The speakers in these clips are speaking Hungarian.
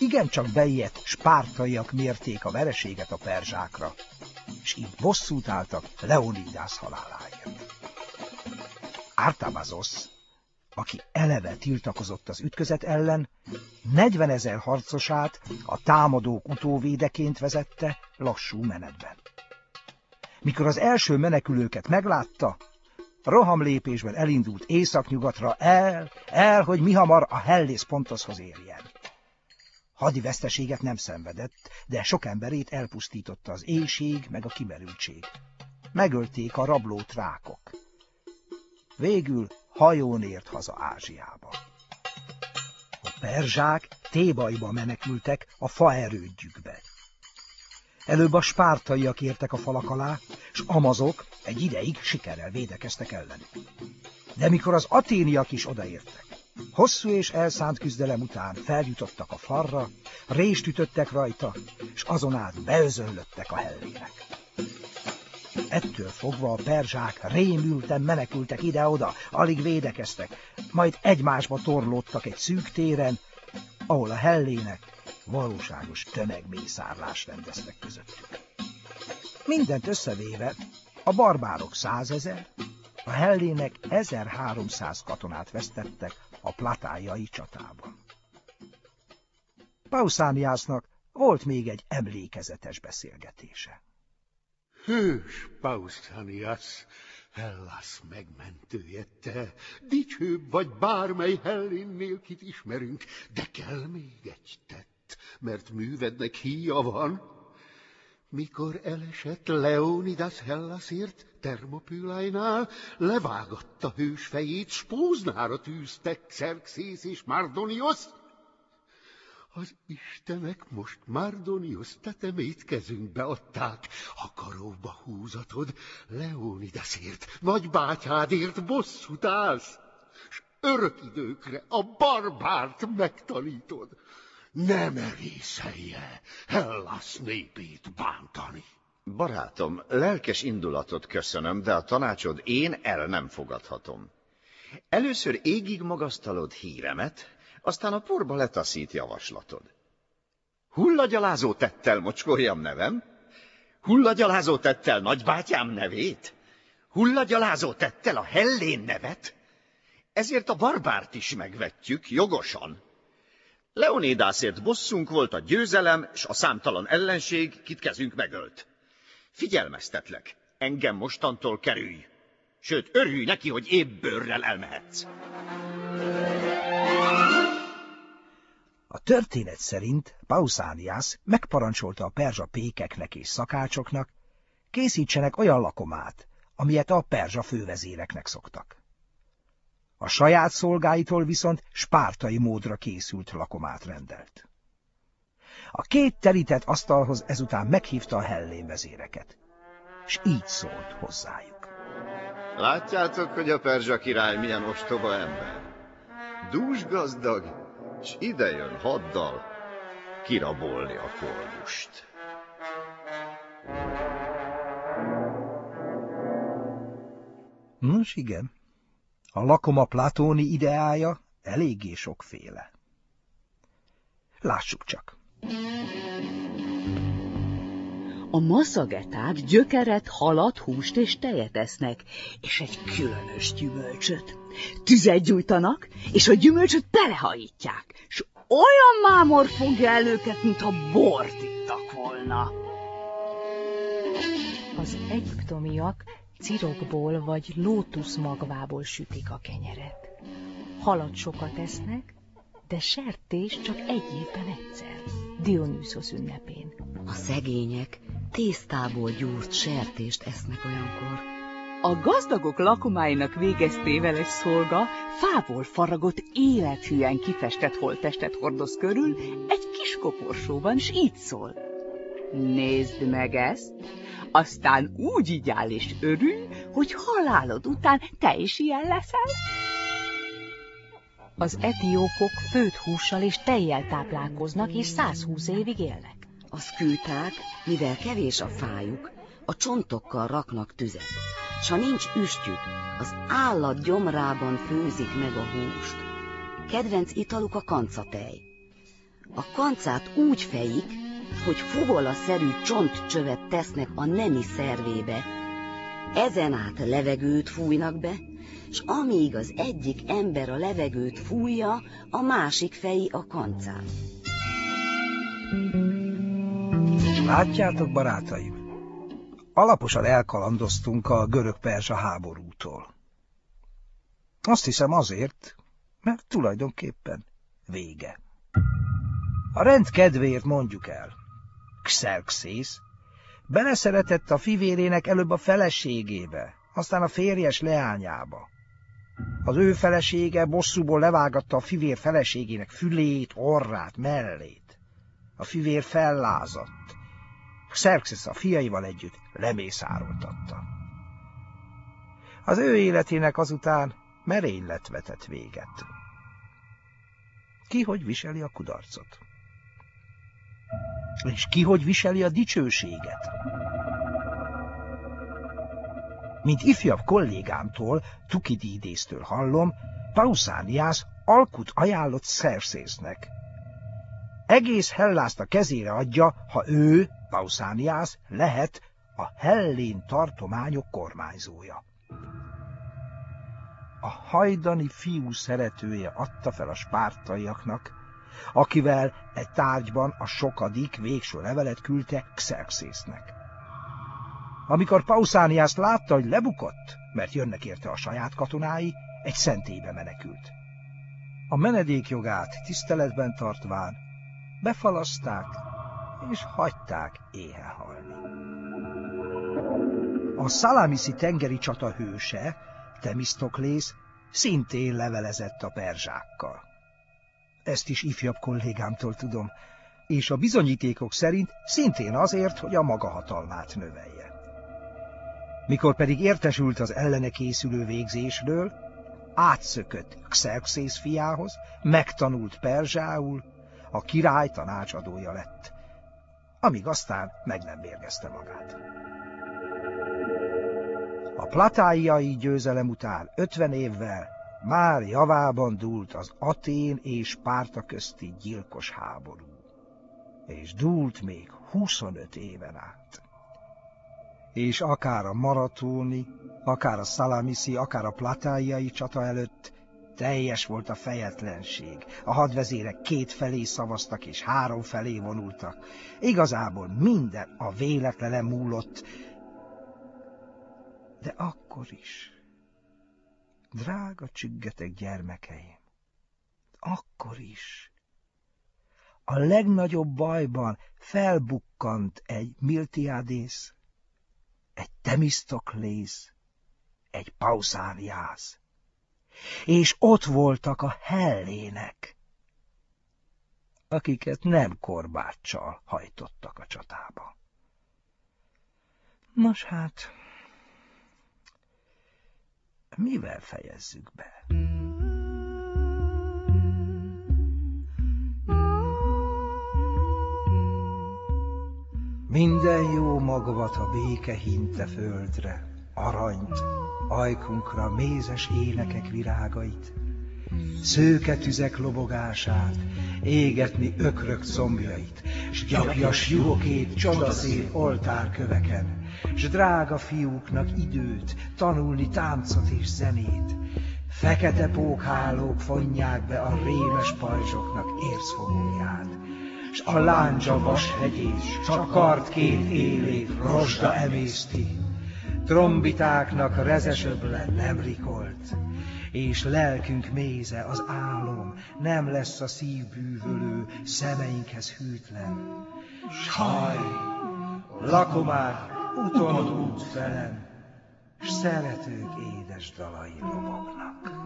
igencsak beijedt spártaiak mérték a vereséget a perzsákra, és így bosszút álltak Leonidász haláláért. Artabazosz, aki eleve tiltakozott az ütközet ellen, 40 000 harcosát a támadók utóvédeként vezette lassú menetben. Mikor az első menekülőket meglátta, rohamlépésben elindult északnyugatra, hogy mihamar a Hellészpontoshoz érjen. Hadi veszteséget nem szenvedett, de sok emberét elpusztította az éhség meg a kimerültség. Megölték a rabló trákok. Végül hajón ért haza Ázsiába. A perzsák Thébaiba menekültek a faerődjükbe. Előbb a spártaiak értek a falak alá, s amazok egy ideig sikerrel védekeztek ellenük. De mikor az aténiak is odaértek, hosszú és elszánt küzdelem után feljutottak a falra, rést ütöttek rajta, s azon át beözönlöttek a hellének. Ettől fogva a perzsák rémülten menekültek ide-oda, alig védekeztek, majd egymásba torlódtak egy szűk téren, ahol a hellének valóságos tömegmészárlást rendeztek közöttük. Mindent összevéve a barbárok 100 000, a hellének 1300 katonát vesztettek a platájai csatában. Pausaniasnak volt még egy emlékezetes beszélgetése. Hős Pausanias, Hellas megmentője te, dicsőbb vagy bármely hellénnél, kit ismerünk, de kell még egy tett, mert művednek híja van. Mikor elesett Leonidas Hellasért Termopülainál, levágatta hős fejét, spóznára tűztek Xerxész és Mardonios. Az istenek most Mardonios tetemét kezünkbe adták, ha karóba húzatod, Leonidasért, nagybátyádért bosszút állsz, s örök időkre a barbárt megtanítod. Ne merészelje Hellas népét bántani. Barátom, lelkes indulatot köszönöm, de a tanácsod én el nem fogadhatom. Először égig magasztalod híremet, aztán a porba letaszít javaslatod. Hullagyalázó tettel mocskoljam nevem? Hullagyalázó tettel nagybátyám nevét? Hullagyalázó tettel a hellén nevet? Ezért a barbárt is megvetjük, jogosan. Leonidászért bosszunk volt a győzelem, s a számtalan ellenség, kit kezünk megölt. Figyelmeztetlek, engem mostantól kerülj, sőt, örülj neki, hogy épp bőrrel elmehetsz. A történet szerint Pausanias megparancsolta a perzsa pékeknek és szakácsoknak, készítsenek olyan lakomát, amilyet a perzsa fővezéreknek szoktak. A saját szolgáitól viszont spártai módra készült lakomát rendelt. A két terített asztalhoz ezután meghívta a hellén vezéreket, s így szólt hozzájuk. Látjátok, hogy a perzsa király milyen ostoba ember? Dúsgazdag, s idejön haddal kirabolni a koldust. Nos igen, a lakoma platóni ideája eléggé sokféle. Lássuk csak. A maszageták gyökeret, halat, húst és tejet esznek, és egy különös gyümölcsöt. Tüzet gyújtanak, és a gyümölcsöt belehajítják, és olyan mámor fogja el őket, mintha bort ittak volna. Az egyiptomiak cirokból vagy lótuszmagvából sütik a kenyeret. Halat sokat esznek, de sertés csak egy évben egyszer, Dionüszosz ünnepén. A szegények tésztából gyúrt sertést esznek olyankor. A gazdagok lakomáinak végeztével egy szolga fából faragott élethűen kifestett holttestet hordoz körül egy kis koporsóban, s így szól. Nézd meg ezt, aztán úgy igyál és örülj, hogy halálod után te is ilyen leszel. Az etiópok főtt hússal és tejjel táplálkoznak, és 120 évig élnek. A szküták, mivel kevés a fájuk, a csontokkal raknak tüzet, s ha nincs üstjük, az állat gyomrában főzik meg a húst. Kedvenc italuk a kancatej. A kancát úgy fejik, hogy fuvola-szerű csontcsövet tesznek a nemi szervébe. Ezen át levegőt fújnak be, s amíg az egyik ember a levegőt fújja, a másik feji a kancát. Látjátok, barátaim? Alaposan elkalandoztunk a görög-perzsa háborútól. Azt hiszem azért, mert tulajdonképpen vége. A rend kedvéért mondjuk el. Xerxész beleszeretett a fivérének előbb a feleségébe, aztán a férjes leányába. Az ő felesége bosszúból levágatta a fivér feleségének fülét, orrát, mellét. A fivér fellázadt. Xerxész a fiaival együtt lemészároltatta. Az ő életének azután merénylet vetett véget. Ki hogy viseli a kudarcot? És ki hogy viseli a dicsőséget? Mint ifjabb kollégámtól, Tukidídésztől hallom, Pausanias alkut ajánlott Xerxésznek. Egész Hellászt a kezére adja, ha ő, Pausanias, lehet a hellén tartományok kormányzója. A hajdani fiú szeretője adta fel a spártaiaknak, akivel egy tárgyban a sokadik végső levelet küldte Xerxésznek. Amikor Pausanias látta, hogy lebukott, mert jönnek érte a saját katonái, egy szentélybe menekült. A menedékjogát tiszteletben tartván befalaszták és hagyták éhen halni. A szalamiszi tengeri csata hőse, Themisztoklész, szintén levelezett a perzsákkal. Ezt is ifjabb kollégámtól tudom, és a bizonyítékok szerint szintén azért, hogy a maga hatalmát növelje. Mikor pedig értesült az ellene készülő végzésről, átszökött Xerxész fiához, megtanult perzsául, a király tanácsadója lett, amíg aztán meg nem mérgezte magát. A platáiai győzelem után 50 évvel már javában dúlt az Atén és Spárta közti gyilkos háború, és dúlt még 25 éven át. És akár a maratóni, akár a szalamiszi, akár a platáiai csata előtt teljes volt a fejetlenség. A hadvezérek 2 felé szavaztak és 3 felé vonultak. Igazából minden a véletlenen múlott, de akkor is, drága csüggetek gyermekeim, akkor is a legnagyobb bajban felbukkant egy Miltiadész, egy Themisztoklész, egy Pausanias, és ott voltak a hellének, akiket nem korbáccsal hajtottak a csatába. Nos hát, mivel fejezzük be? Minden jó magvat a béke hinte földre, aranyt, ajkunkra mézes énekek virágait, szőke tüzek lobogását, égetni ökrök combjait, s gyapjas juhokét csodaszép oltárköveken, s drága fiúknak időt, tanulni táncot és zenét. Fekete pókhálók fonják be a rémes pajzsoknak ércfogóját, s a láncsa vashegyét, s a kard 2 élét rozsda emészti. Trombitáknak rezes öble nem rikolt, és lelkünk méze az álom nem lesz a szívbűvölő szemeinkhez hűtlen. S haj, lakomák utonod útfelen, s szeretők édes dalai lobognak.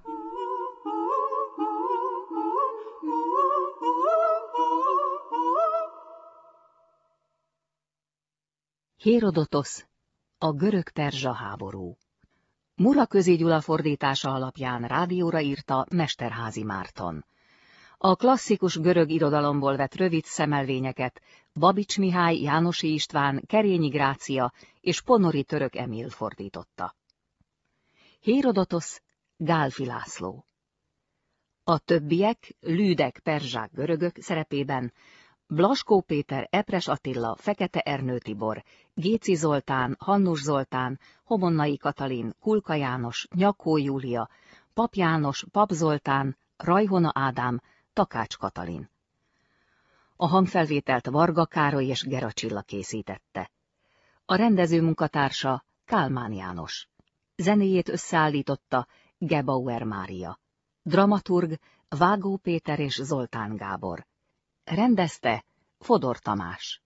Hérodotosz, a görög-perzsa háború. Muraközi Gyula fordítása alapján rádióra írta Mesterházy Márton. A klasszikus görög irodalomból vett rövid szemelvényeket Babics Mihály, Jánosi István, Kerényi Grácia és Ponori Török Emil fordította. Hérodotosz, Gálfi László. A többiek, lüdek, perzsák, görögök szerepében Blaskó Péter, Epres Attila, Fekete Ernő Tibor, Géci Zoltán, Hannus Zoltán, Homonnai Katalin, Kulka János, Nyakó Júlia, Pap János, Pap Zoltán, Rajhona Ádám, Takács Katalin. A hangfelvételt Varga Károly és Gera Csilla készítette. A rendező munkatársa Kálmán János. Zenéjét összeállította Gebauer Mária. Dramaturg Vágó Péter és Zoltán Gábor. Rendezte Fodor Tamás.